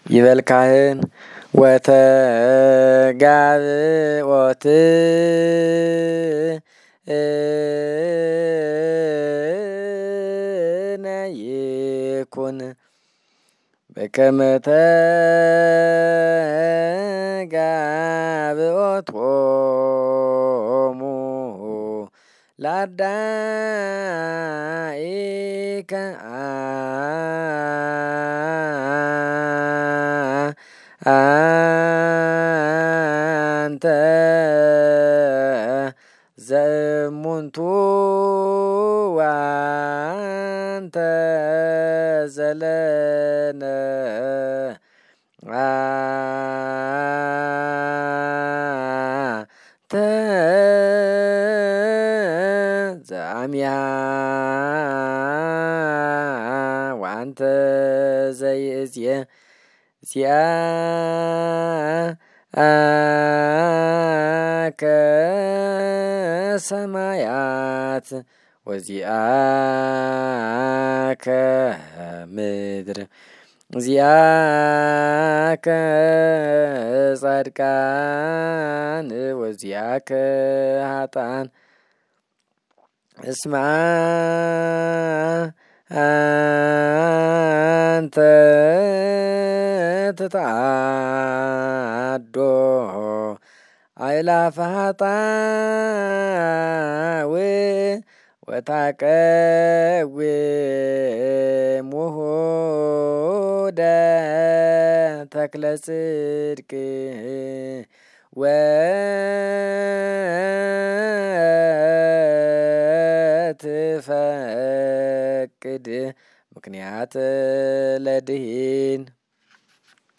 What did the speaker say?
ይበል ካህን ወተጋብኦት ይኩን በከመ ተጋብኦቶሙ ለአርዳኢከ አንተ ዘእሙንቱ ወአንተ ዘለነ አንተ ዘአምያ ወአንተ ዘይእዝየ ዚአከ ሰማያት ወዚአከ ምድር ዚአከ ጻድቃን ወዚአከ ኃጥአን እስመ አንተ ትትዓዶ አእላፈ ኃጣውእ ወታቀውም ውሁደ ተክለ ጽድቅ ወትፈቅድ ምክንያት ለድኂን